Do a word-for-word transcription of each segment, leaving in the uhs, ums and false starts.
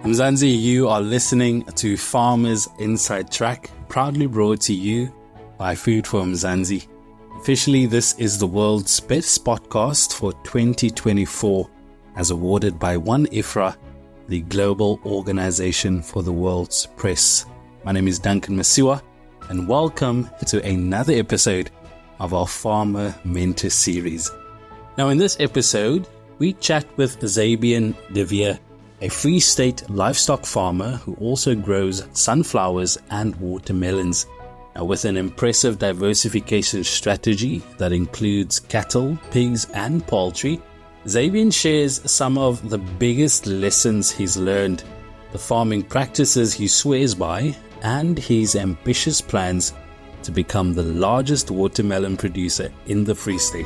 Mzansi, you are listening to Farmers Inside Track, proudly brought to you by Food for Mzansi. Officially, this is the world's best podcast for twenty twenty-four, as awarded by One I F R A, the global organization for the world's press. My name is Duncan Masiwa, and welcome to another episode of our Farmer Mentor series. Now, in this episode, we chat with Zabian de Veer, a Free State livestock farmer who also grows sunflowers and watermelons. Now, with an impressive diversification strategy that includes cattle, pigs, and poultry, Zabian shares some of the biggest lessons he's learned, the farming practices he swears by, and his ambitious plans to become the largest watermelon producer in the Free State.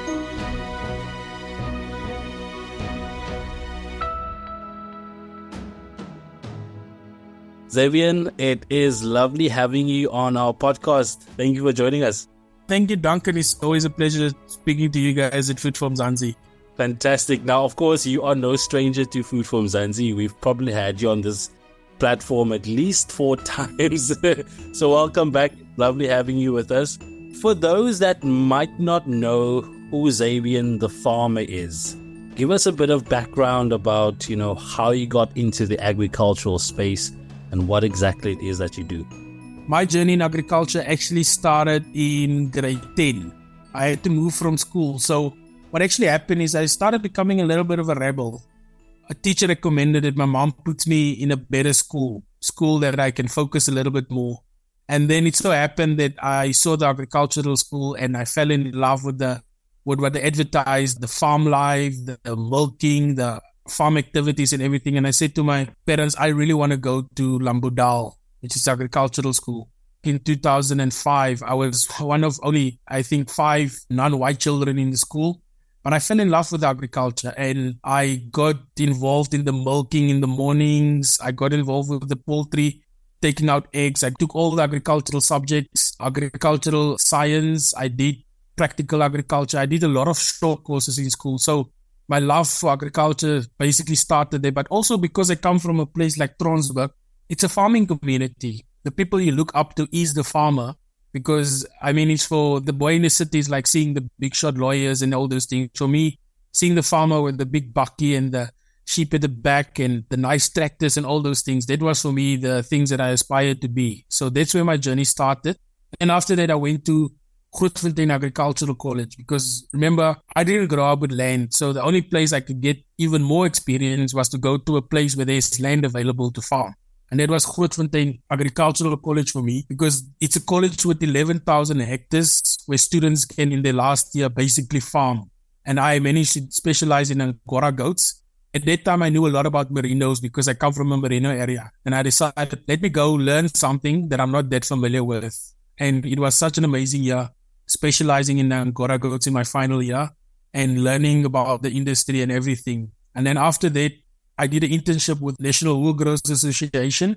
Zabian, it is lovely having you on our podcast. Thank you for joining us. Thank you, Duncan. It's always a pleasure speaking to you guys at Food for Mzansi. Fantastic. Now, of course, you are no stranger to Food for Mzansi. We've probably had you on this platform at least four times. So welcome back. Lovely having you with us. For those that might not know who Zabian the farmer is, give us a bit of background about, you know, how you got into the agricultural space and what exactly it is that you do. My journey in agriculture actually started in grade ten. I had to move from school. So what actually happened is I started becoming a little bit of a rebel. A teacher recommended that my mom puts me in a better school, school that I can focus a little bit more. And then it so happened that I saw the agricultural school and I fell in love with the with what they advertised, the farm life, the, the milking, the farm activities and everything. And I said to my parents, I really want to go to Lambodal, which is agricultural school. In two thousand five, I was one of only, I think, five non-white children in the school. But I fell in love with agriculture and I got involved in the milking in the mornings. I got involved with the poultry, taking out eggs. I took all the agricultural subjects, agricultural science. I did practical agriculture. I did a lot of short courses in school. So my love for agriculture basically started there, but also because I come from a place like Tronsburg, it's a farming community. The people you look up to is the farmer because, I mean, it's for the boy in the city is like seeing the big shot lawyers and all those things. For me, seeing the farmer with the big bucky and the sheep at the back and the nice tractors and all those things, that was for me the things that I aspired to be. So that's where my journey started. And after that, I went to Grootfontein Agricultural College because remember, I didn't grow up with land. So the only place I could get even more experience was to go to a place where there's land available to farm. And that was Grootfontein Agricultural College for me because it's a college with eleven thousand hectares where students can in their last year basically farm. And I managed to specialize in Angora goats. At that time, I knew a lot about merinos because I come from a merino area. And I decided, let me go learn something that I'm not that familiar with. And it was such an amazing year, specializing in Angora goats in my final year and learning about the industry and everything. And then after that, I did an internship with National Wool Growers Association.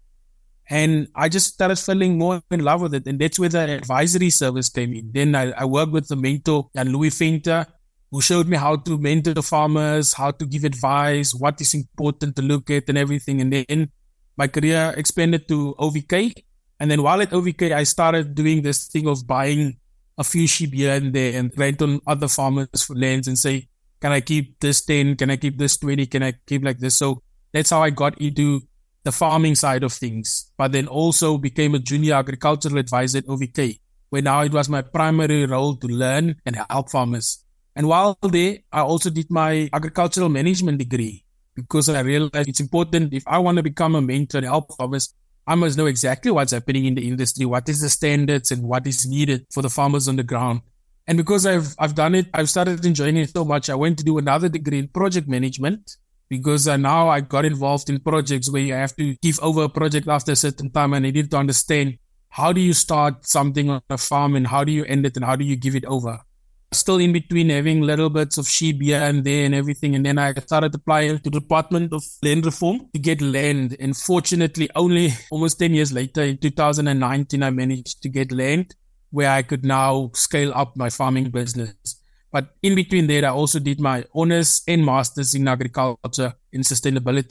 And I just started falling more in love with it. And that's where the advisory service came in. Then I, I worked with the mentor, Jan-Louis Venter, who showed me how to mentor the farmers, how to give advice, what is important to look at and everything. And then my career expanded to O V K. And then while at O V K, I started doing this thing of buying a few sheep here and there and rent on other farmers for lands and say, can I keep this ten? Can I keep this twenty? Can I keep like this? So that's how I got into the farming side of things, but then also became a junior agricultural advisor at O V K, where now it was my primary role to learn and help farmers. And while there, I also did my agricultural management degree because I realized it's important if I want to become a mentor and help farmers, I must know exactly what's happening in the industry, what is the standards and what is needed for the farmers on the ground. And because I've I've done it, I've started enjoying it so much, I went to do another degree in project management because uh, now I got involved in projects where you have to give over a project after a certain time and I needed to understand how do you start something on a farm and how do you end it and how do you give it over. Still in between having little bits of sheep here and there and everything. And then I started applying to the Department of Land Reform to get land. And fortunately, only almost ten years later, in two thousand nineteen, I managed to get land where I could now scale up my farming business. But in between there, I also did my honors and masters in agriculture and sustainability.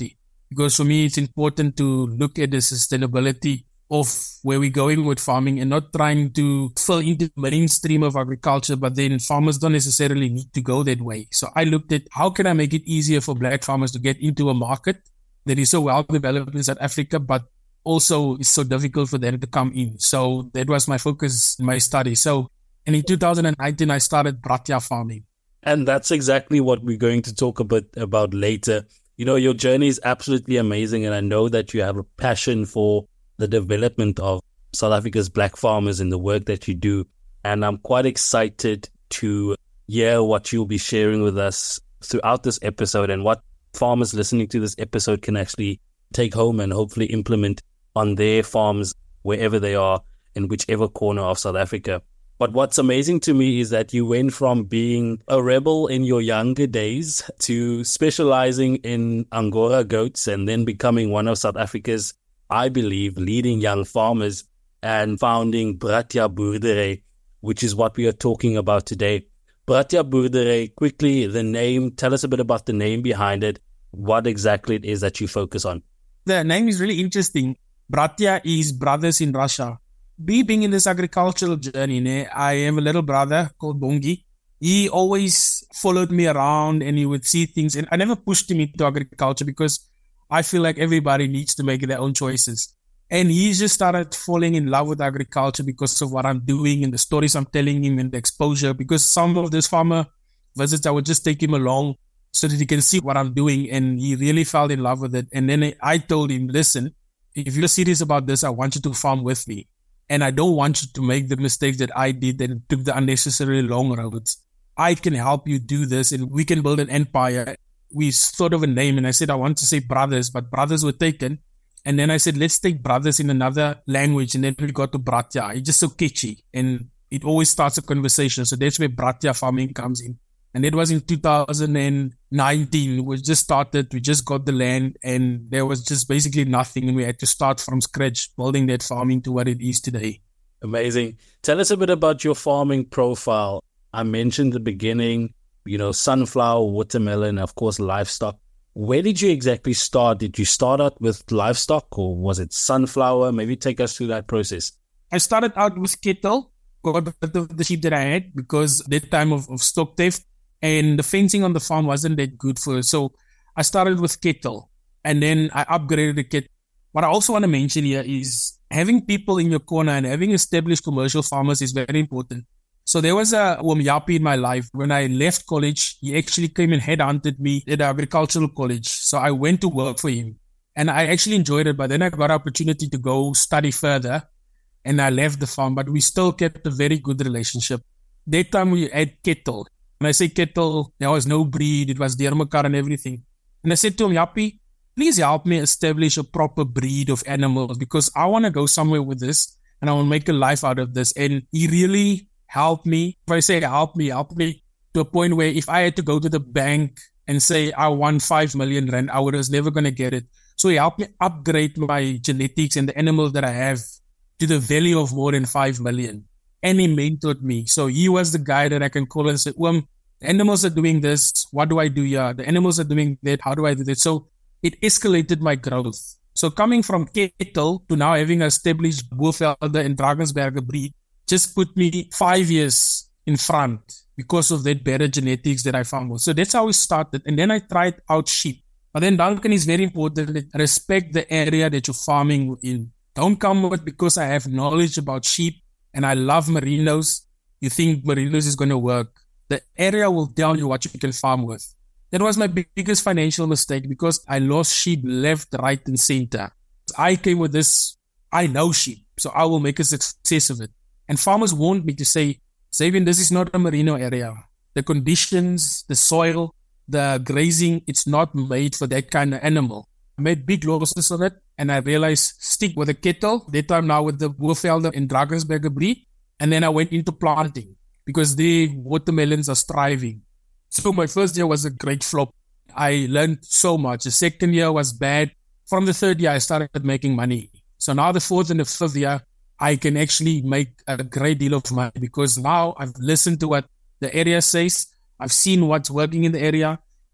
because for me, it's important to look at the sustainability of where we're going with farming and not trying to fill into the mainstream of agriculture, but then farmers don't necessarily need to go that way. So I looked at how can I make it easier for black farmers to get into a market that is so well developed in South Africa, but also it's so difficult for them to come in. So that was my focus in my study. So and in two thousand nineteen, I started Bratia farming. And that's exactly what we're going to talk a bit about later. You know, your journey is absolutely amazing. And I know that you have a passion for the development of South Africa's black farmers and the work that you do. And I'm quite excited to hear what you'll be sharing with us throughout this episode and what farmers listening to this episode can actually take home and hopefully implement on their farms wherever they are in whichever corner of South Africa. But what's amazing to me is that you went from being a rebel in your younger days to specializing in Angora goats and then becoming one of South Africa's, I believe, leading young farmers and founding Bratia Boerdery, which is what we are talking about today. Bratia Boerdery, quickly, the name, tell us a bit about the name behind it, what exactly it is that you focus on. The name is really interesting. Bratia is brothers in Russia. Me being in this agricultural journey, né, I have a little brother called Bongi. He always followed me around and he would see things. And I never pushed him into agriculture because I feel like everybody needs to make their own choices. And he just started falling in love with agriculture because of what I'm doing and the stories I'm telling him and the exposure. Because some of this farmer visits, I would just take him along so that he can see what I'm doing. And he really fell in love with it. And then I told him, listen, if you're serious about this, I want you to farm with me. And I don't want you to make the mistakes that I did and took the unnecessarily long roads. I can help you do this and we can build an empire. We thought of a name and I said, I want to say brothers, but brothers were taken. And then I said, let's take brothers in another language. And then we got to Bratia. It's just so catchy and it always starts a conversation. So that's where Bratia farming comes in. And it was in two thousand nineteen. We just started, we just got the land and there was just basically nothing. And we had to start from scratch, building that farming to what it is today. Amazing. Tell us a bit about your farming profile. I mentioned at the beginning, you know, sunflower, watermelon, of course, livestock. Where did you exactly start? Did you start out with livestock or was it sunflower? Maybe take us through that process. I started out with cattle, got the sheep that I had because that time of, of stock theft. And the fencing on the farm wasn't that good for us. So I started with cattle and then I upgraded the cattle. What I also want to mention here is having people in your corner and having established commercial farmers is very important. So there was a Oom Yappie in my life. When I left college, he actually came and headhunted me at the agricultural college. So I went to work for him and I actually enjoyed it. But then I got an opportunity to go study further and I left the farm, but we still kept a very good relationship. That time we had cattle. When I say cattle, there was no breed. It was Deurmekaar and everything. And I said to him, Yappie, please help me establish a proper breed of animals because I want to go somewhere with this and I want to make a life out of this. And he really helped me. If I say help me, help me to a point where if I had to go to the bank and say I want five million rand, I was never going to get it. So he helped me upgrade my genetics and the animals that I have to the value of more than five million. And he mentored me. So he was the guy that I can call and say, um, the animals are doing this. What do I do here? The animals are doing that. How do I do that? So it escalated my growth. So coming from cattle to now having established Boervelder and Drakensberger breed just put me five years in front because of that better genetics that I found. So that's how we started. And then I tried out sheep. But then Duncan is very important. Respect the area that you're farming in. Don't come with because I have knowledge about sheep and I love merinos. You think merinos is going to work. The area will tell you what you can farm with. That was my biggest financial mistake because I lost sheep left, right, and center. I came with this, I know sheep, so I will make a success of it. And farmers warned me to say, Xavier, this is not a merino area. The conditions, the soil, the grazing, it's not made for that kind of animal. I made big losses on it and I realized stick with the cattle, that time now with the Boervelder and Drakensberger breed. And then I went into planting because the watermelons are thriving. So my first year was a great flop. I learned so much. The second year was bad. From the third year, I started making money. So now the fourth and the fifth year, I can actually make a great deal of money because now I've listened to what the area says. I've seen what's working in the area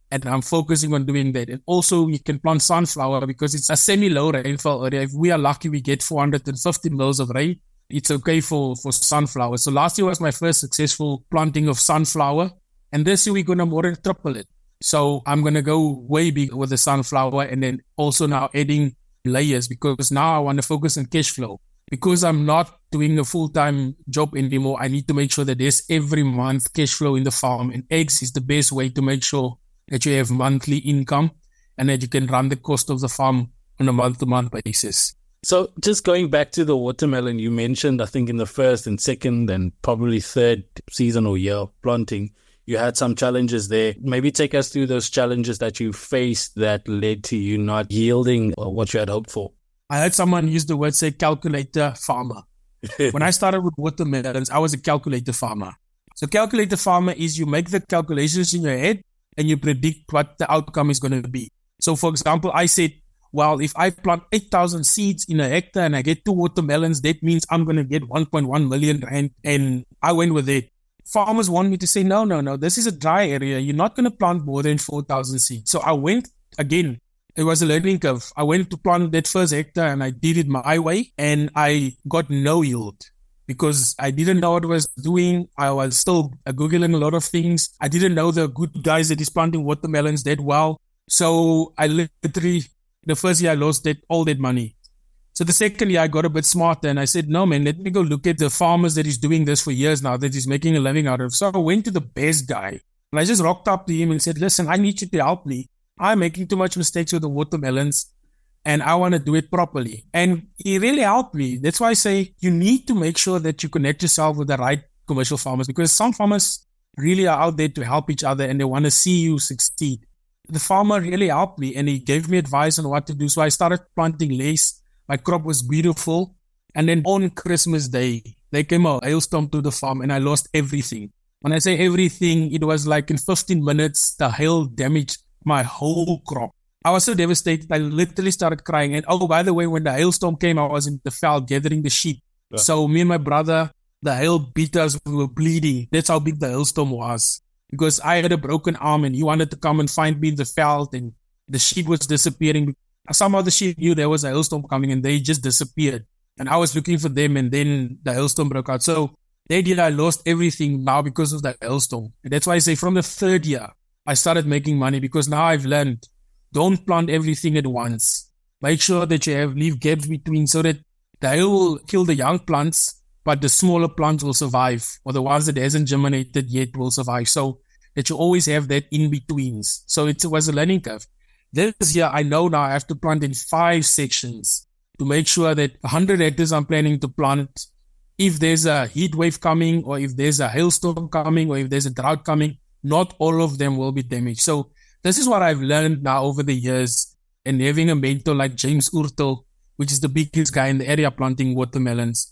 And I'm focusing on doing that. And also you can plant sunflower because it's a semi-low rainfall area. If we are lucky, we get four hundred fifty mils of rain. It's okay for, for sunflower. So last year was my first successful planting of sunflower. And this year we're going to more than triple it. So I'm going to go way big with the sunflower and then also now adding layers because now I want to focus on cash flow. Because I'm not doing a full-time job anymore, I need to make sure that there's every month cash flow in the farm. And eggs is the best way to make sure that you have monthly income and that you can run the cost of the farm on a month-to-month basis. So just going back to the watermelon, you mentioned, I think in the first and second and probably third season or year of planting, you had some challenges there. Maybe take us through those challenges that you faced that led to you not yielding what you had hoped for. I heard someone use the word, say, calculator farmer. When I started with watermelons, I was a calculator farmer. So calculator farmer is you make the calculations in your head and you predict what the outcome is going to be. So, for example, I said, well, if I plant eight thousand seeds in a hectare and I get two watermelons, that means I'm going to get one point one million rand. And I went with it. Farmers want me to say, no, no, no, this is a dry area. You're not going to plant more than four thousand seeds. So I went again. It was a learning curve. I went to plant that first hectare and I did it my way and I got no yield because I didn't know what I was doing. I was still Googling a lot of things. I didn't know the good guys that is planting watermelons that well. So I literally, the first year I lost that, all that money. So the second year I got a bit smarter and I said, no man, let me go look at the farmers that is doing this for years now, that is making a living out of. So I went to the best guy and I just rocked up to him and said, listen, I need you to help me. I'm making too much mistakes with the watermelons and I want to do it properly. And he really helped me. That's why I say you need to make sure that you connect yourself with the right commercial farmers because some farmers really are out there to help each other and they want to see you succeed. The farmer really helped me and he gave me advice on what to do. So I started planting lace. My crop was beautiful. And then on Christmas Day, there came a hailstorm to the farm and I lost everything. When I say everything, it was like in fifteen minutes, the hail damaged my whole crop. I was so devastated. I literally started crying. And oh, by the way, when the hailstorm came, I was in the field gathering the sheep. Yeah. So me and my brother, the hail beat us. We were bleeding. That's how big the hailstorm was. Because I had a broken arm and he wanted to come and find me in the field and the sheep was disappearing. Some of the sheep knew there was a hailstorm coming and they just disappeared. And I was looking for them and then the hailstorm broke out. So that year I lost everything now because of the hailstorm. And that's why I say from the third year, I started making money because now I've learned, don't plant everything at once. Make sure that you have leave gaps between so that the hail will kill the young plants, but the smaller plants will survive, or the ones that hasn't germinated yet will survive. So that you always have that in betweens. So it was a learning curve. This year, I know now I have to plant in five sections to make sure that one hundred hectares I'm planning to plant. If there's a heat wave coming, or if there's a hailstorm coming, or if there's a drought coming, not all of them will be damaged. So this is what I've learned now over the years, and having a mentor like James Urtel, which is the biggest guy in the area planting watermelons.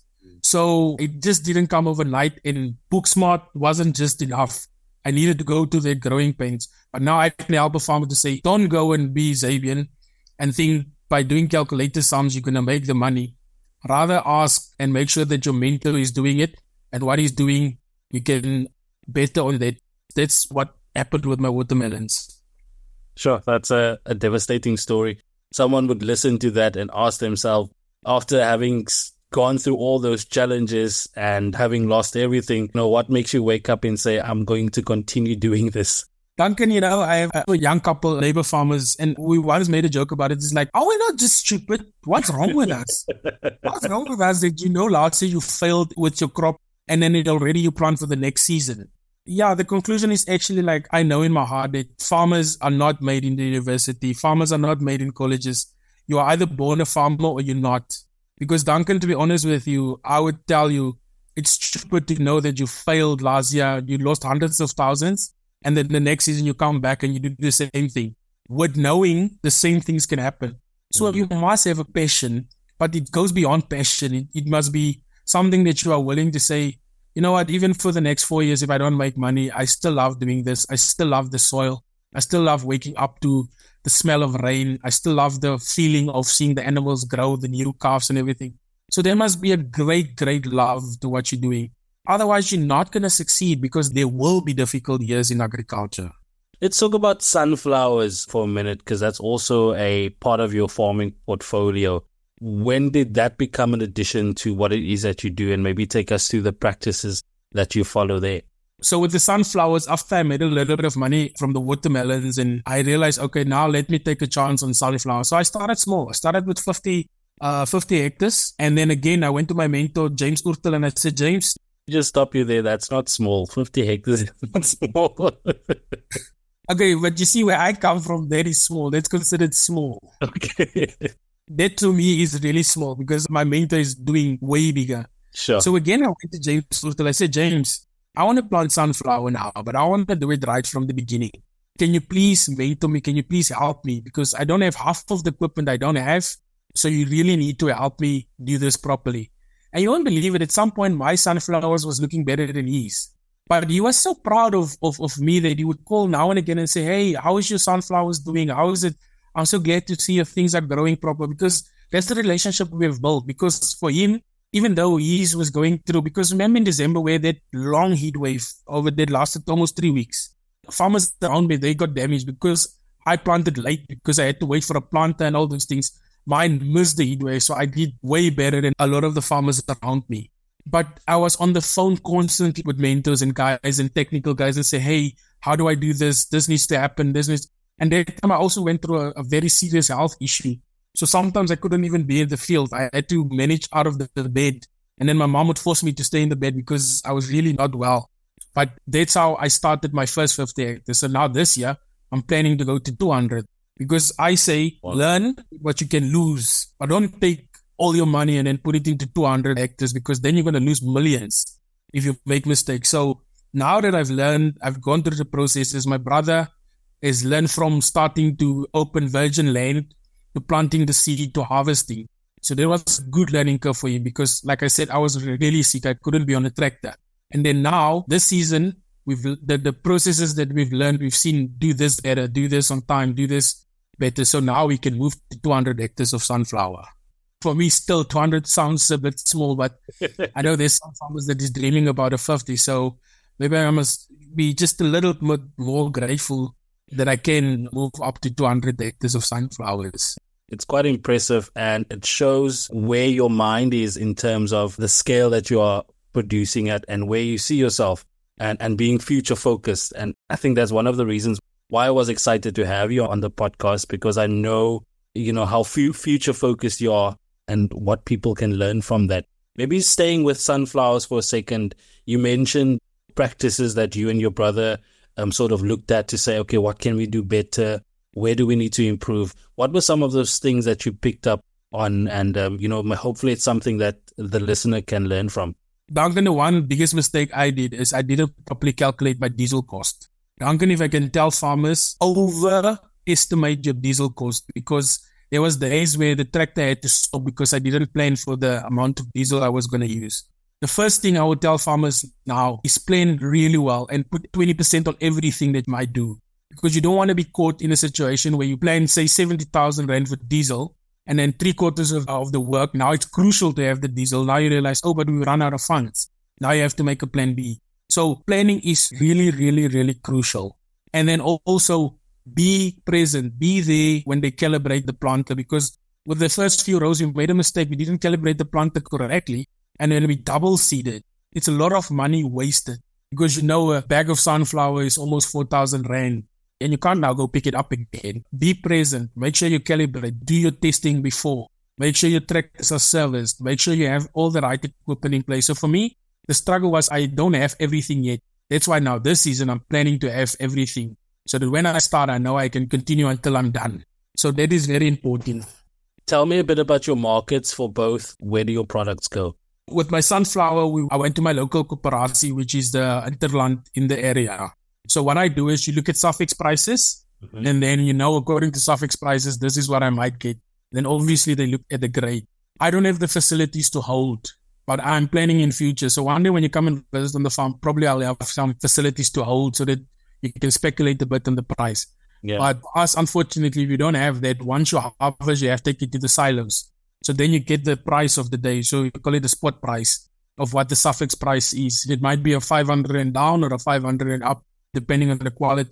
So it just didn't come overnight, and Booksmart wasn't just enough. I needed to go to their growing pains. But now I can help a farmer to say, don't go and be Zabian and think by doing calculator sums, you're going to make the money. Rather ask and make sure that your mentor is doing it, and what he's doing, you can better on that. That's what happened with my watermelons. Sure, that's a, a devastating story. Someone would listen to that and ask themselves, after having gone through all those challenges and having lost everything, you know, what makes you wake up and say, I'm going to continue doing this? Duncan, you know, I have a young couple, labor farmers, and we once made a joke about it. It's like, are we not just stupid? What's wrong with us? What's wrong with us that, you know, last year you failed with your crop and then it already you plant for the next season? Yeah, the conclusion is actually like, I know in my heart that farmers are not made in the university. Farmers are not made in colleges. You are either born a farmer or you're not. Because Duncan, to be honest with you, I would tell you, it's stupid to know that you failed last year. You lost hundreds of thousands. And then the next season you come back and you do the same thing. With knowing the same things can happen. So mm-hmm. you must have a passion, but it goes beyond passion. It, it must be something that you are willing to say, you know what, even for the next four years, if I don't make money, I still love doing this. I still love the soil. I still love waking up to the smell of rain. I still love the feeling of seeing the animals grow, the new calves and everything. So there must be a great, great love to what you're doing. Otherwise, you're not going to succeed because there will be difficult years in agriculture. Let's talk about sunflowers for a minute, because that's also a part of your farming portfolio. When did that become an addition to what it is that you do? And maybe take us through the practices that you follow there. So with the sunflowers, after I made a little bit of money from the watermelons, and I realized, okay, now let me take a chance on sunflowers. So I started small. I started with fifty, uh, fifty hectares. And then again, I went to my mentor, James Urtel, and I said, James, just stop you there. That's not small. fifty hectares is not small. Okay, but you see where I come from, that is small. That's considered small. Okay. That to me is really small because my mentor is doing way bigger. Sure. So again, I went to James Urtel. I said, James, I want to plant sunflower now, but I want to do it right from the beginning. Can you please mentor me? Can you please help me? Because I don't have half of the equipment I don't have. So you really need to help me do this properly. And you won't believe it. At some point, my sunflowers was looking better than his. But he was so proud of, of, of me that he would call now and again and say, hey, how is your sunflowers doing? How is it? I'm so glad to see if things are growing proper, because that's the relationship we have built. Because for him, even though he was going through, because remember in December where that long heat wave over that lasted almost three weeks. Farmers around me, they got damaged because I planted late because I had to wait for a planter and all those things. Mine missed the heat wave, so I did way better than a lot of the farmers around me. But I was on the phone constantly with mentors and guys and technical guys and say, hey, how do I do this? This needs to happen. This needs... And that time I also went through a, a very serious health issue. So sometimes I couldn't even be in the field. I had to manage out of the, the bed. And then my mom would force me to stay in the bed because I was really not well. But that's how I started my first fifty hectares. So now this year, I'm planning to go to two hundred. Because I say, wow, learn what you can lose. But don't take all your money and then put it into two hundred hectares, because then you're going to lose millions if you make mistakes. So now that I've learned, I've gone through the processes. My brother has learned from starting to open virgin land to planting the seed to harvesting. So there was a good learning curve for him because, like I said, I was really sick. I couldn't be on a tractor. And then now, this season, we've the, the processes that we've learned, we've seen do this better, do this on time, do this better. So now we can move to two hundred hectares of sunflower. For me, still two hundred sounds a bit small, but I know there's some farmers that is dreaming about a fifty. So maybe I must be just a little bit more grateful that I can move up to two hundred hectares of sunflowers. It's quite impressive, and it shows where your mind is in terms of the scale that you are producing at and where you see yourself and, and being future focused. And I think that's one of the reasons why I was excited to have you on the podcast, because I know, you know, how future focused you are and what people can learn from that. Maybe staying with sunflowers for a second, you mentioned practices that you and your brother um, sort of looked at to say, okay, what can we do better? Where do we need to improve? What were some of those things that you picked up on? And, um, you know, hopefully it's something that the listener can learn from. Duncan, the one biggest mistake I did is I didn't properly calculate my diesel cost. Duncan, if I can tell farmers, overestimate your diesel cost, because there was days where the tractor had to stop because I didn't plan for the amount of diesel I was going to use. The first thing I would tell farmers now is plan really well and put twenty percent on everything that you might do. Because you don't want to be caught in a situation where you plan, say, seventy thousand rand for diesel, and then three quarters of, of the work, now it's crucial to have the diesel. Now you realize, oh, but we run out of funds. Now you have to make a plan B. So planning is really, really, really crucial. And then also be present, be there when they calibrate the planter, because with the first few rows, we made a mistake. We didn't calibrate the planter correctly, and then we double seeded. It's a lot of money wasted, because you know a bag of sunflower is almost four thousand rand. And you can't now go pick it up again. Be present. Make sure you calibrate. Do your testing before. Make sure your tractors are serviced. Make sure you have all the right equipment in place. So for me, the struggle was I don't have everything yet. That's why now this season I'm planning to have everything. So that when I start, I know I can continue until I'm done. So that is very important. Tell me a bit about your markets for both. Where do your products go? With my sunflower, we, I went to my local cooperative, which is the Interland in the area. So what I do is you look at suffix prices, mm-hmm. and then, you know, according to suffix prices, this is what I might get. Then obviously they look at the grade. I don't have the facilities to hold, but I'm planning in future. So one day when you come and visit on the farm, probably I'll have some facilities to hold so that you can speculate a bit on the price. Yeah. But us, unfortunately, we don't have that. Once you harvest, you have to take it to the silos. So then you get the price of the day. So you call it the spot price of what the suffix price is. It might be a five hundred and down or a five hundred and up, depending on the quality.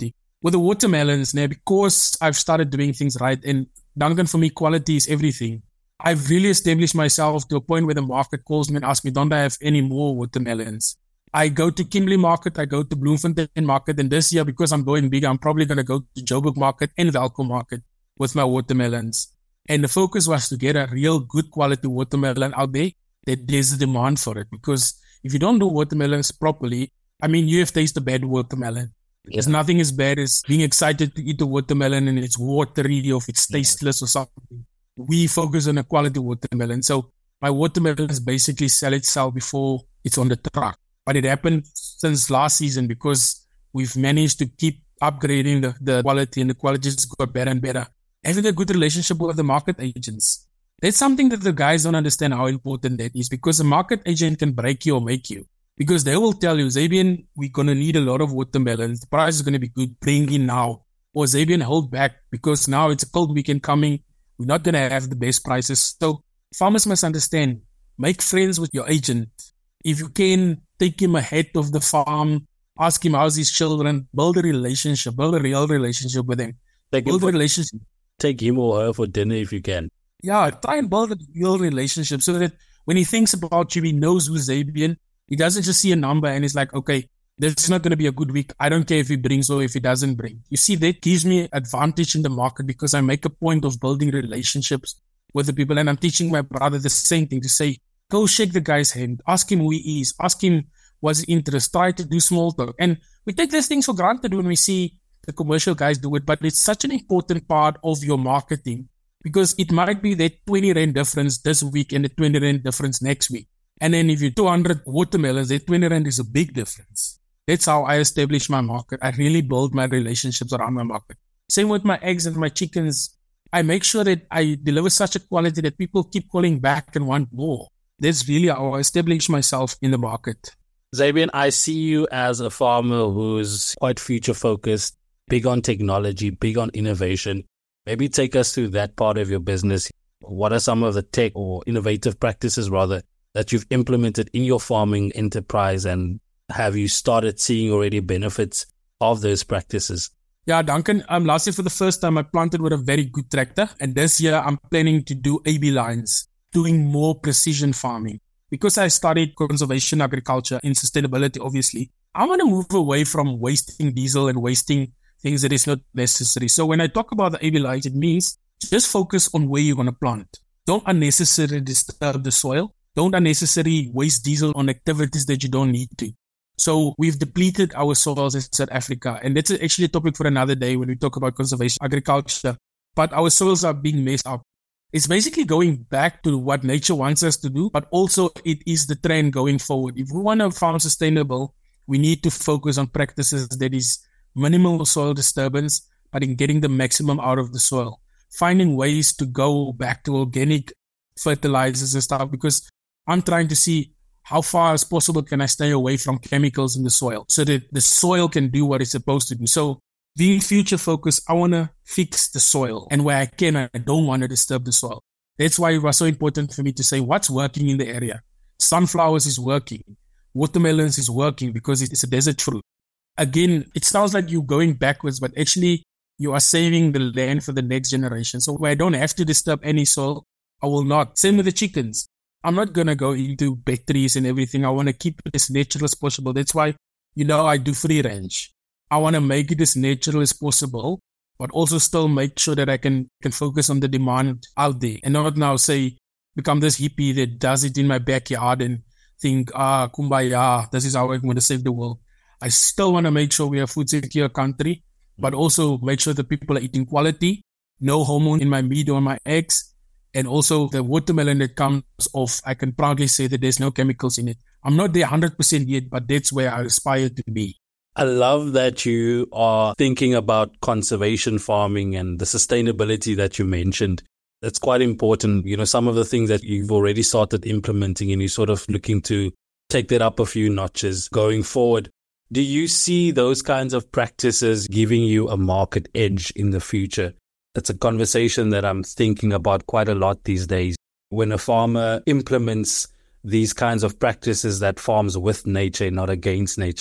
with the watermelons now, because I've started doing things right, and Duncan, for me, quality is everything. I've really established myself to a point where the market calls me and asks me, don't I have any more watermelons? I go to Kimberley Market, I go to Bloemfontein Market, and this year, because I'm going big, I'm probably going to go to Joburg Market and Welkom Market with my watermelons. And the focus was to get a real good quality watermelon out there that there's a demand for it. Because if you don't do watermelons properly, I mean, you have tasted a bad watermelon. Yeah. There's nothing as bad as being excited to eat a watermelon and it's watery or if it's tasteless yeah. or something. We focus on a quality watermelon. So my watermelons basically sell itself before it's on the truck. But it happened since last season because we've managed to keep upgrading the, the quality, and the quality just got better and better. Having a good relationship with the market agents. That's something that the guys don't understand how important that is, because a market agent can break you or make you. Because they will tell you, Zabian, we're going to need a lot of watermelons. The price is going to be good. Bring in now. Or Zabian, hold back because now it's a cold weekend coming. We're not going to have the best prices. So farmers must understand, make friends with your agent. If you can, take him ahead of the farm, ask him how's his children, build a relationship, build a real relationship with him. Take build him a for, relationship. Take him or her for dinner if you can. Yeah, try and build a real relationship so that when he thinks about you, he knows who's Zabian. He doesn't just see a number and he's like, okay, this is not going to be a good week. I don't care if he brings or if he doesn't bring. You see, that gives me advantage in the market because I make a point of building relationships with the people. And I'm teaching my brother the same thing, to say, go shake the guy's hand, ask him who he is, ask him what's his interest, try to do small talk. And we take these things for granted when we see the commercial guys do it, but it's such an important part of your marketing because it might be that twenty rand difference this week and the twenty rand difference next week. And then if you're two hundred watermelons, that twenty rand is a big difference. That's how I establish my market. I really build my relationships around my market. Same with my eggs and my chickens. I make sure that I deliver such a quality that people keep calling back and want more. That's really how I establish myself in the market. Zabian, I see you as a farmer who's quite future focused, big on technology, big on innovation. Maybe take us through that part of your business. What are some of the tech or innovative practices rather that you've implemented in your farming enterprise, and have you started seeing already benefits of those practices? Yeah, Duncan, um, last year for the first time, I planted with a very good tractor. And this year I'm planning to do A B lines, doing more precision farming. Because I studied conservation agriculture and sustainability, obviously, I want to move away from wasting diesel and wasting things that is not necessary. So when I talk about the A B lines, it means just focus on where you're going to plant. Don't unnecessarily disturb the soil. Don't unnecessarily waste diesel on activities that you don't need to. So we've depleted our soils in South Africa. And that's actually a topic for another day when we talk about conservation agriculture. But our soils are being messed up. It's basically going back to what nature wants us to do, but also it is the trend going forward. If we want to farm sustainable, we need to focus on practices that is minimal soil disturbance, but in getting the maximum out of the soil. Finding ways to go back to organic fertilizers and stuff, because I'm trying to see how far as possible can I stay away from chemicals in the soil so that the soil can do what it's supposed to do. So being future focused, I want to fix the soil, and where I can, I don't want to disturb the soil. That's why it was so important for me to say what's working in the area. Sunflowers is working. Watermelons is working because it's a desert fruit. Again, it sounds like you're going backwards, but actually you are saving the land for the next generation. So where I don't have to disturb any soil, I will not. Same with the chickens. I'm not going to go into batteries and everything. I want to keep it as natural as possible. That's why, you know, I do free range. I want to make it as natural as possible, but also still make sure that I can, can focus on the demand out there and not now say, become this hippie that does it in my backyard and think, ah, kumbaya, this is how I'm going to save the world. I still want to make sure we are a food secure country, but also make sure that people are eating quality, no hormone in my meat or my eggs. And also the watermelon that comes off, I can proudly say that there's no chemicals in it. I'm not there one hundred percent yet, but that's where I aspire to be. I love that you are thinking about conservation farming and the sustainability that you mentioned. That's quite important. You know, some of the things that you've already started implementing and you're sort of looking to take that up a few notches going forward. Do you see those kinds of practices giving you a market edge in the future? That's a conversation that I'm thinking about quite a lot these days. When a farmer implements these kinds of practices that farms with nature, not against nature,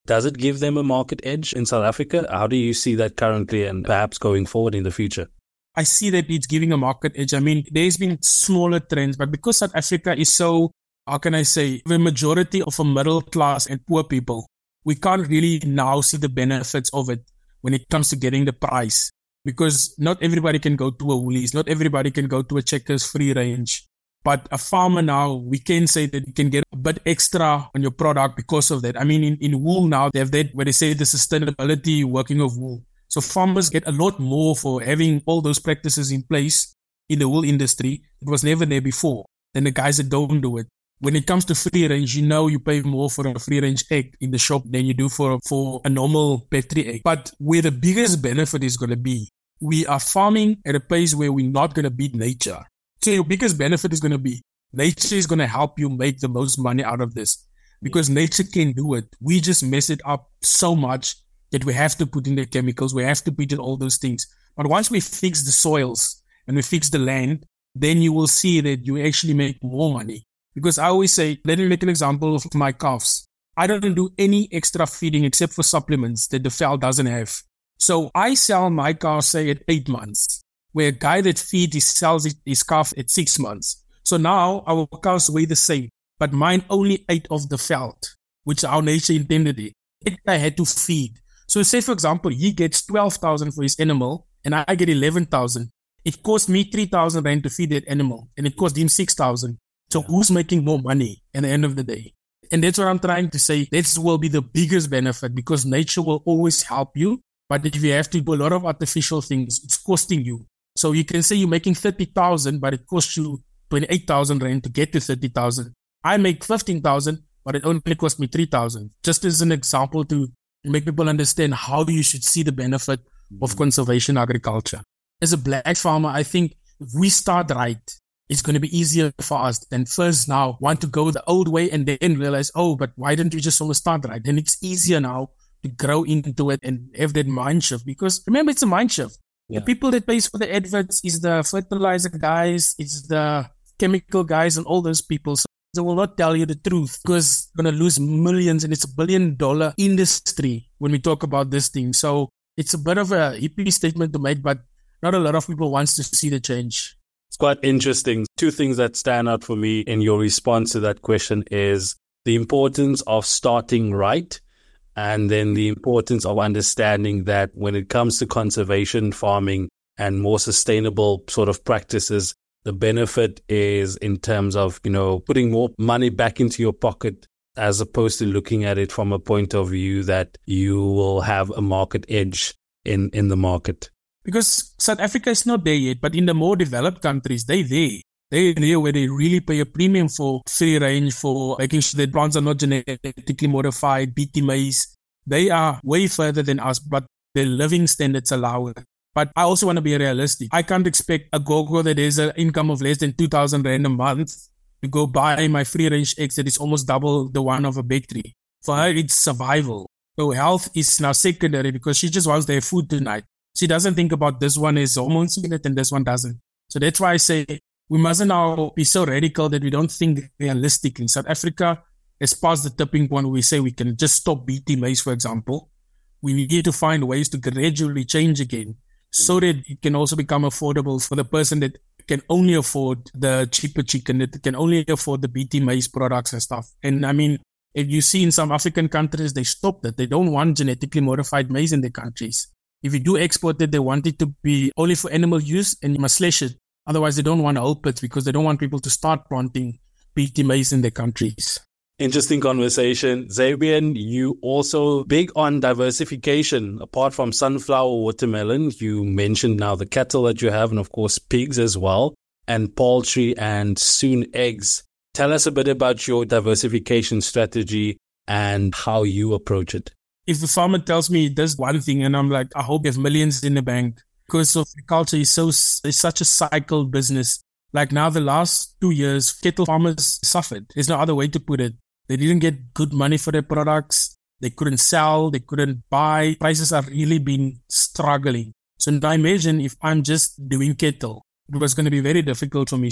Does it give them a market edge in South Africa? How do you see that currently and perhaps going forward in the future? I see that it's giving a market edge. I mean, there's been smaller trends, but because South Africa is so, how can I say, the majority of a middle class and poor people, we can't really now see the benefits of it when it comes to getting the price. Because not everybody can go to a Woolies, not everybody can go to a Checkers free range. But a farmer now, we can say that you can get a bit extra on your product because of that. I mean, in, in wool now, they have that where they say the sustainability working of wool. So farmers get a lot more for having all those practices in place in the wool industry. It was never there before than the guys that don't do it. When it comes to free range, you know you pay more for a free range egg in the shop than you do for, for a normal petri egg. But where the biggest benefit is going to be, we are farming at a pace where we're not going to beat nature. So your biggest benefit is going to be nature is going to help you make the most money out of this because nature can do it. We just mess it up so much that we have to put in the chemicals. We have to put in all those things. But once we fix the soils and we fix the land, then you will see that you actually make more money. Because I always say, let me make an example of my calves. I don't do any extra feeding except for supplements that the fowl doesn't have. So I sell my calves, say, at eight months. Where a guy that feeds, he sells his calf at six months. So now our cows weigh the same, but mine only ate off the felt, which our nature intended it. It I had to feed. So say, for example, he gets twelve thousand for his animal and I get eleven thousand. It cost me three thousand rand to feed that animal and it cost him six thousand. So who's making more money at the end of the day? And that's what I'm trying to say. That will be the biggest benefit because nature will always help you. But if you have to do a lot of artificial things, it's costing you. So you can say you're making thirty thousand, but it costs you twenty-eight thousand rand to get to thirty thousand. I make fifteen thousand, but it only cost me three thousand. Just as an example to make people understand how you should see the benefit of conservation agriculture. As a black farmer, I think if we start right, it's going to be easier for us than first now want to go the old way and then realize, oh, but why didn't we just always start right? Then it's easier now to grow into it and have that mind shift. Because remember, it's a mind shift. Yeah. The people that pays for the adverts is the fertilizer guys, it's the chemical guys and all those people. So they will not tell you the truth because they're going to lose millions and it's a billion dollar industry when we talk about this thing. So it's a bit of a hippie statement to make, but not a lot of people wants to see the change. It's quite interesting. Two things that stand out for me in your response to that question is the importance of starting right. And then the importance of understanding that when it comes to conservation farming and more sustainable sort of practices, the benefit is in terms of, you know, putting more money back into your pocket as opposed to looking at it from a point of view that you will have a market edge in, in the market. Because South Africa is not there yet, but in the more developed countries, they're there. They're there where they really pay a premium for free range, for making sure that plants are not genetically modified, B T maize. They are way further than us, but their living standards allow it. But I also want to be realistic. I can't expect a gogo that has an income of less than two thousand rand a month to go buy my free range eggs that is almost double the one of a bakery. For her, it's survival. So health is now secondary because she just wants their food tonight. She doesn't think about this one is hormones in it and this one doesn't. So that's why I say we mustn't now be so radical that we don't think realistically. South Africa has passed the tipping point where we say we can just stop B T maize, for example. We need to find ways to gradually change again so that it can also become affordable for the person that can only afford the cheaper chicken, that can only afford the B T maize products and stuff. And I mean, if you see in some African countries, they stopped it. They don't want genetically modified maize in their countries. If you do export it, they want it to be only for animal use and you must slash it. Otherwise, they don't want to help it because they don't want people to start planting B T maize in their countries. Interesting conversation. Zabian, you also big on diversification. Apart from sunflower, watermelon, you mentioned now the cattle that you have and of course pigs as well, and poultry and soon eggs. Tell us a bit about your diversification strategy and how you approach it. If the farmer tells me he does one thing and I'm like, I hope you have millions in the bank, because of agriculture is so it's such a cycle business. Like now the last two years, cattle farmers suffered. There's no other way to put it. They didn't get good money for their products. They couldn't sell. They couldn't buy. Prices have really been struggling. So now imagine if I'm just doing cattle, it was going to be very difficult for me. So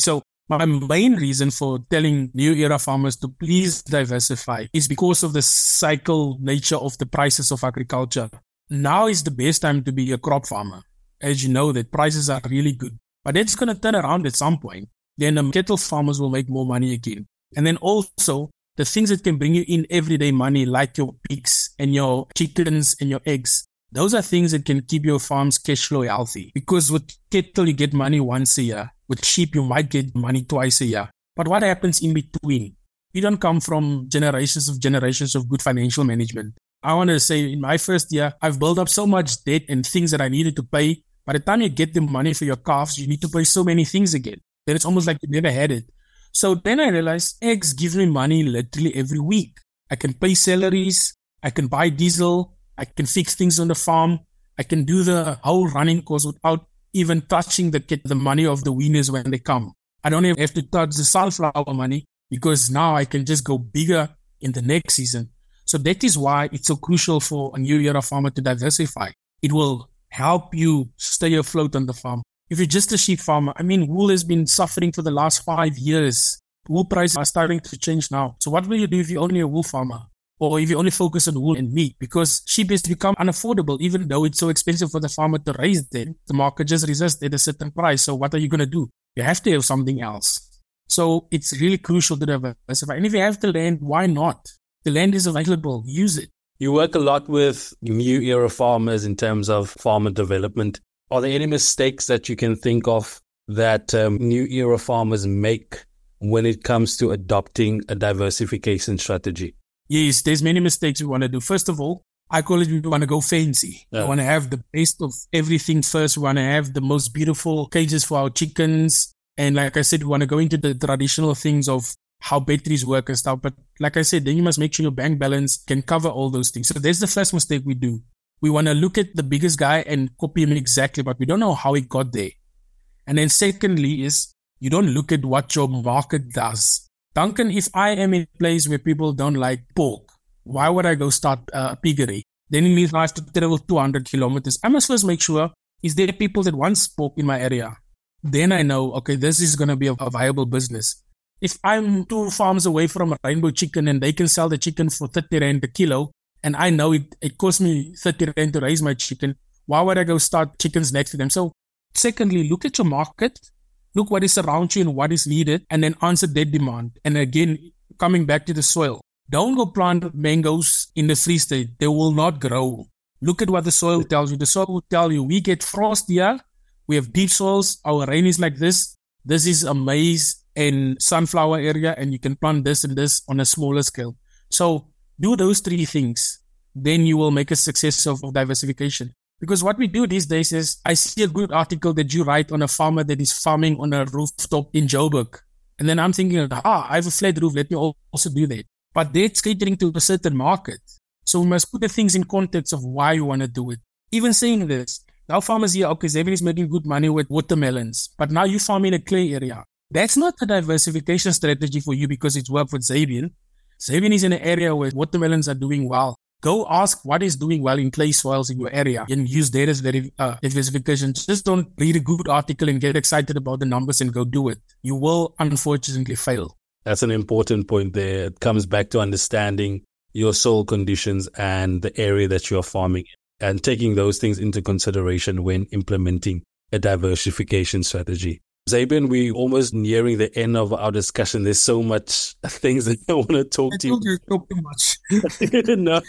My main reason for telling new era farmers to please diversify is because of the cycle nature of the prices of agriculture. Now is the best time to be a crop farmer. As you know, that prices are really good. But it's going to turn around at some point. Then the cattle farmers will make more money again. And then also, the things that can bring you in everyday money, like your pigs and your chickens and your eggs, those are things that can keep your farm's cash flow healthy. Because with cattle, you get money once a year. With sheep, you might get money twice a year. But what happens in between? You don't come from generations of generations of good financial management. I want to say in my first year, I've built up so much debt and things that I needed to pay. By the time you get the money for your calves, you need to pay so many things again. Then it's almost like you never had it. So then I realized eggs give me money literally every week. I can pay salaries. I can buy diesel. I can fix things on the farm. I can do the whole running course without even touching the the money of the winners when they come. I don't even have to touch the sunflower money because now I can just go bigger in the next season. So that is why it's so crucial for a new era farmer to diversify. It will help you stay afloat on the farm. If you're just a sheep farmer, I mean, wool has been suffering for the last five years. Wool prices are starting to change now. So what will you do if you're only a wool farmer? Or if you only focus on wool and meat? Because sheep has become unaffordable, even though it's so expensive for the farmer to raise them. The market just resists at a certain price. So what are you going to do? You have to have something else. So it's really crucial to diversify. And if you have the land, why not? The land is available. Use it. You work a lot with new era farmers in terms of farmer development. Are there any mistakes that you can think of that um, new era farmers make when it comes to adopting a diversification strategy? Yes, there's many mistakes we want to do. First of all, I call it we want to go fancy. Yeah. We want to have the best of everything first. We want to have the most beautiful cages for our chickens. And like I said, we want to go into the traditional things of how batteries work and stuff. But like I said, then you must make sure your bank balance can cover all those things. So that's the first mistake we do. We want to look at the biggest guy and copy him exactly, but we don't know how he got there. And then secondly is you don't look at what your market does. Duncan, if I am in a place where people don't like pork, why would I go start a piggery? Then it means I have to travel two hundred kilometers. I must first make sure, is there people that want pork in my area? Then I know, okay, this is going to be a, a viable business. If I'm two farms away from a rainbow chicken and they can sell the chicken for thirty rand a kilo, and I know it, it costs me thirty rand to raise my chicken, why would I go start chickens next to them? So secondly, look at your market. Look what is around you and what is needed, and then answer that demand. And again, coming back to the soil, don't go plant mangoes in the Free State. They will not grow. Look at what the soil tells you. The soil will tell you, we get frost here. We have deep soils. Our rain is like this. This is a maize and sunflower area, and you can plant this and this on a smaller scale. So do those three things. Then you will make a success of diversification. Because what we do these days is, I see a good article that you write on a farmer that is farming on a rooftop in Joburg. And then I'm thinking, ah, I have a flat roof, let me also do that. But that's catering to a certain market. So we must put the things in context of why you want to do it. Even saying this, now farmers here, okay, Zabin is making good money with watermelons, but now you farm in a clay area. That's not a diversification strategy for you because it's worked with Zabin. Zabin is in an area where watermelons are doing well. Go ask what is doing well in clay soils in your area and use that as uh, diversification. Just don't read a good article and get excited about the numbers and go do it. You will unfortunately fail. That's an important point there. It comes back to understanding your soil conditions and the area that you're farming and taking those things into consideration when implementing a diversification strategy. Zabin, we're almost nearing the end of our discussion. There's so much things that I want to talk I to you. you talk too much. No,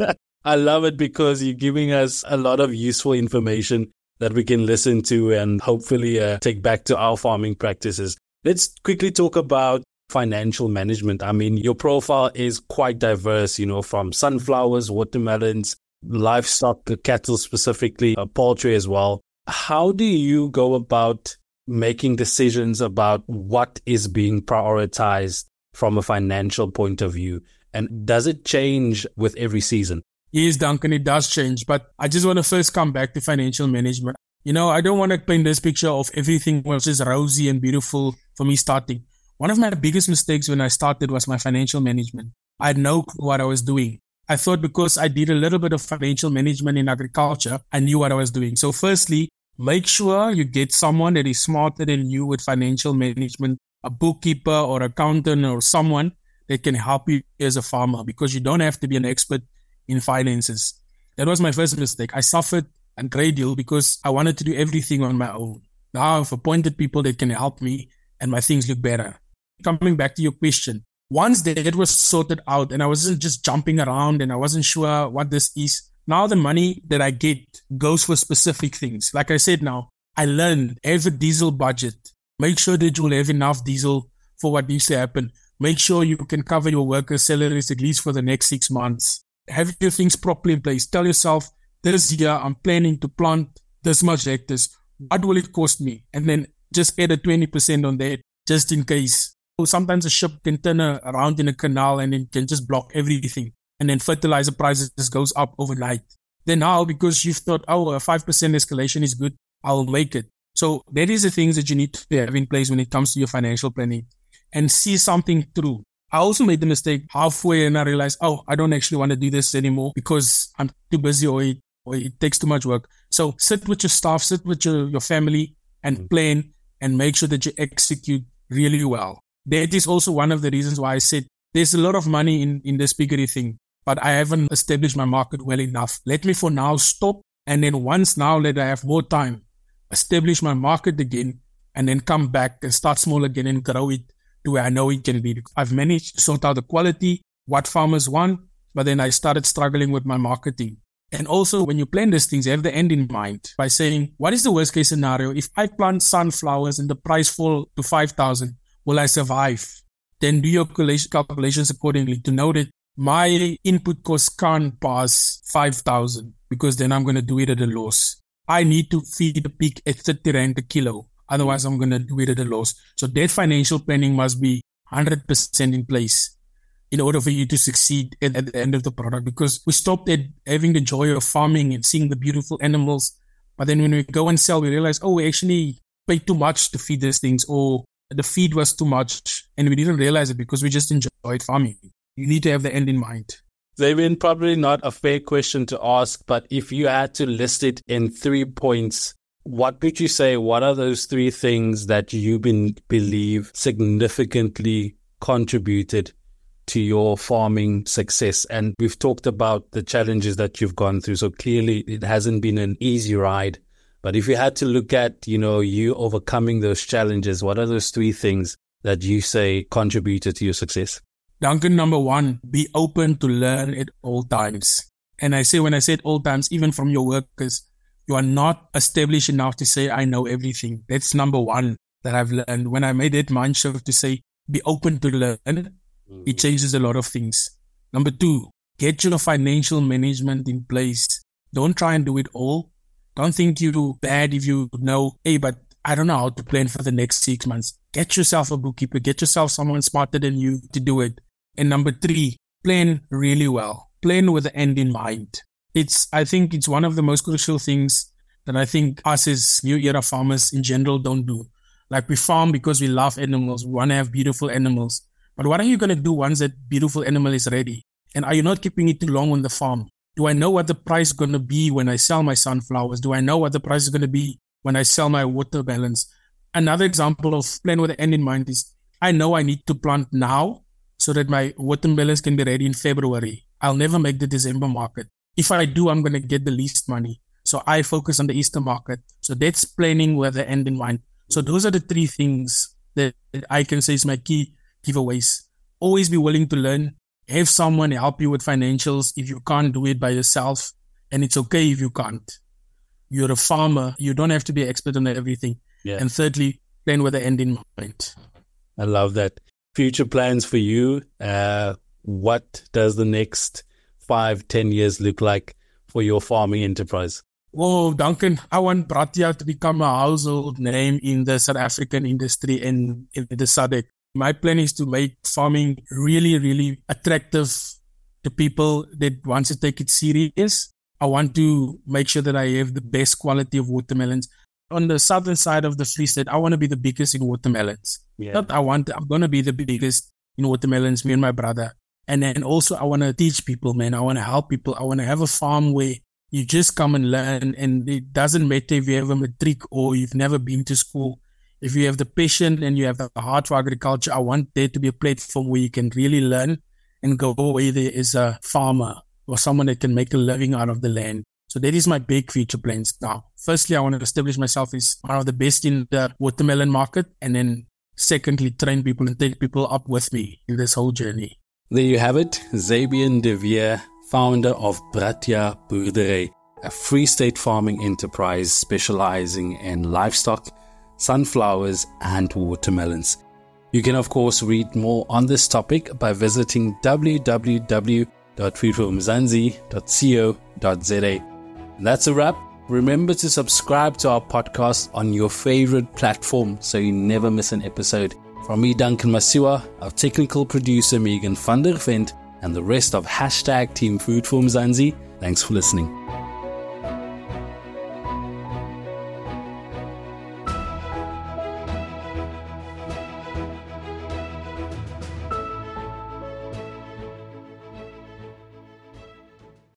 I love it because you're giving us a lot of useful information that we can listen to and hopefully uh, take back to our farming practices. Let's quickly talk about financial management. I mean, your profile is quite diverse, you know, from sunflowers, watermelons, livestock, cattle specifically, uh, poultry as well. How do you go about making decisions about what is being prioritized from a financial point of view? And does it change with every season? Yes, Duncan, it does change. But I just want to first come back to financial management. You know, I don't want to paint this picture of everything was just rosy and beautiful for me starting. One of my biggest mistakes when I started was my financial management. I had no clue what I was doing. I thought because I did a little bit of financial management in agriculture, I knew what I was doing. So firstly, make sure you get someone that is smarter than you with financial management a bookkeeper or accountant or someone that can help you as a farmer, because you don't have to be an expert in finances. That was my first mistake. I suffered a great deal because I wanted to do everything on my own. Now I've appointed people that can help me and my things look better. Coming back to your question, once that was sorted out and I wasn't just jumping around and I wasn't sure what this is, now the money that I get goes for specific things. Like I said now, I learned, have a diesel budget. Make sure that you'll have enough diesel for what needs to happen. Make sure you can cover your workers' salaries at least for the next six months. Have your things properly in place. Tell yourself, this year I'm planning to plant this much hectares. What will it cost me? And then just add a twenty percent on that just in case. Sometimes a ship can turn around in a canal and it can just block everything. And then fertilizer prices just goes up overnight. Then now, because you've thought, oh, a five percent escalation is good, I'll make it. So that is the things that you need to have in place when it comes to your financial planning and see something through. I also made the mistake halfway and I realized, oh, I don't actually want to do this anymore because I'm too busy or it, or it takes too much work. So sit with your staff, sit with your, your family and plan and make sure that you execute really well. That is also one of the reasons why I said there's a lot of money in, in this piggery thing, but I haven't established my market well enough. Let me for now stop. And then once now that I have more time, establish my market again and then come back and start small again and grow it to where I know it can be. I've managed to sort out the quality, what farmers want, but then I started struggling with my marketing. And also when you plan these things, you have the end in mind by saying, what is the worst case scenario? If I plant sunflowers and the price fall to five thousand, will I survive? Then do your calculations accordingly to know that my input cost can't pass five thousand because then I'm going to do it at a loss. I need to feed the pig at thirty rand a kilo. Otherwise, I'm going to do it at a loss. So that financial planning must be one hundred percent in place in order for you to succeed at, at the end of the product, because we stopped at having the joy of farming and seeing the beautiful animals. But then when we go and sell, we realize, oh, we actually paid too much to feed these things, or the feed was too much and we didn't realize it because we just enjoyed farming. You need to have the end in mind. Zabin, probably not a fair question to ask, but if you had to list it in three points, what would you say? What are those three things that you been, believe significantly contributed to your farming success? And we've talked about the challenges that you've gone through. So clearly it hasn't been an easy ride. But if you had to look at, you know, you overcoming those challenges, what are those three things that you say contributed to your success? Duncan, number one, be open to learn at all times. And I say, when I say at all times, even from your workers, you are not established enough to say, I know everything. That's number one that I've learned. When I made that mind shift to say, be open to learn, mm. it changes a lot of things. Number two, get your financial management in place. Don't try and do it all. Don't think you're bad if you know, hey, but I don't know how to plan for the next six months. Get yourself a bookkeeper. Get yourself someone smarter than you to do it. And number three, plan really well. Plan with the end in mind. It's, I think it's one of the most crucial things that I think us as new era farmers in general don't do. Like, we farm because we love animals. We want to have beautiful animals. But what are you going to do once that beautiful animal is ready? And are you not keeping it too long on the farm? Do I know what the price is going to be when I sell my sunflowers? Do I know what the price is going to be when I sell my watermelons? Another example of plan with the end in mind is, I know I need to plant now so that my watermelons can be ready in February. I'll never make the December market. If I do, I'm going to get the least money. So I focus on the Easter market. So that's planning with the end in mind. So those are the three things that I can say is my key giveaways. Always be willing to learn. Have someone help you with financials if you can't do it by yourself. And it's okay if you can't. You're a farmer. You don't have to be an expert on everything. Yeah. And thirdly, plan with the end in mind. I love that. Future plans for you. Uh, what does the next five, ten years look like for your farming enterprise? Whoa, Duncan, I want Bratia to become a household name in the South African industry and in the S A D C. My plan is to make farming really, really attractive to people that want to take it serious. I want to make sure that I have the best quality of watermelons. On the southern side of the Free State, I want to be the biggest in watermelons. Yeah. Not I want, I'm going to be the biggest in watermelons, me and my brother. And then also I want to teach people, man. I want to help people. I want to have a farm where you just come and learn, and it doesn't matter if you have a matric or you've never been to school. if you have the passion and you have the heart for agriculture, I want there to be a platform where you can really learn and go where there is a farmer or someone that can make a living out of the land. So that is my big future plans now. Firstly, I want to establish myself as one of the best in the watermelon market. And then secondly, train people and take people up with me in this whole journey. There you have it. Zabian de Veer, founder of Bratia Boerdery, a Free State farming enterprise specializing in livestock, sunflowers and watermelons. You can of course read more on this topic by visiting w w w dot food for umzansi dot co dot z a. That's a wrap. Remember to subscribe to our podcast on your favorite platform so you never miss an episode. From me, Duncan Masiwa, our technical producer Megan van der Vent, and the rest of hashtag Team Food for Umzansi, thanks for listening.